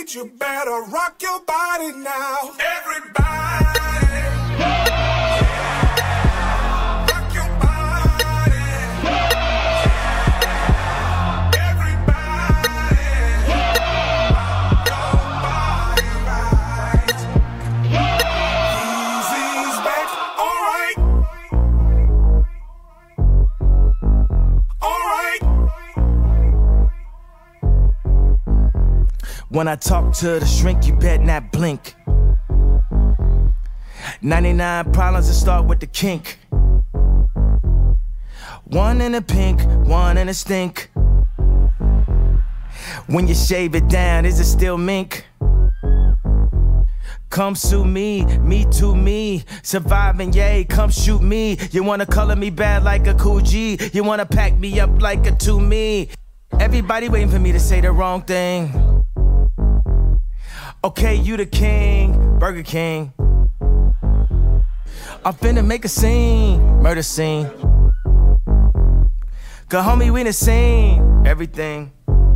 beat, you better rock your body now. Everybody. Rock your body. Everybody. Rock your body right. Easy's back. All right. All right. When I talk to the shrink, you bet not blink. 99 problems that start with the kink. One in a pink, one in a stink. When you shave it down, is it still mink? Come sue me, me to me. Surviving, yay, come shoot me. You wanna color me bad like a cool G. You wanna pack me up like a to me. Everybody waiting for me to say the wrong thing. Okay, you the king, Burger King. I'm finna make a scene, murder scene. Cause homie, we done seen everything.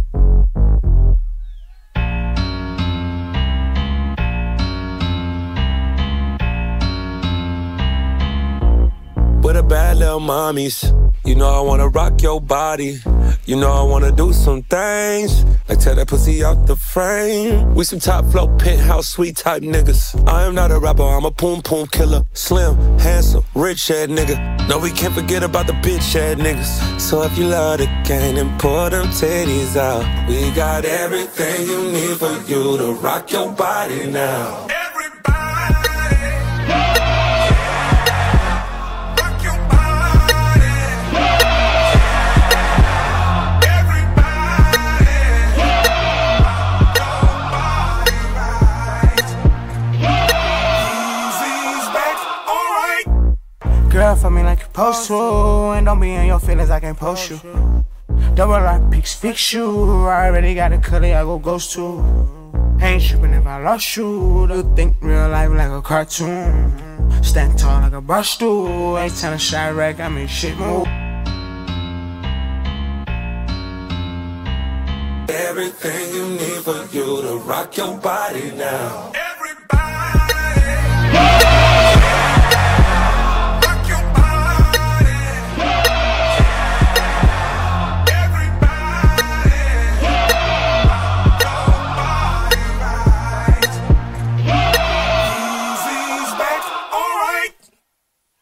With the bad little mommies, you know I wanna rock your body. You know I wanna do some things, like tear that pussy out the frame. We some top flow, penthouse suite type niggas. I am not a rapper, I'm a poom poom killer. Slim, handsome, rich head nigga. No, we can't forget about the bitch head niggas. So if you love the game, then pour them titties out. We got everything you need for you to rock your body now. Girl, for me like you supposed to, and don't be in your feelings, I can't post you. Double lock pics, fix you. I already got a color, I go ghost to. Ain't tripping if I lost you. You think real life like a cartoon. Stand tall like a brush stool. Ain't time to shot wreck, I mean shit move. Everything you need for you to rock your body now.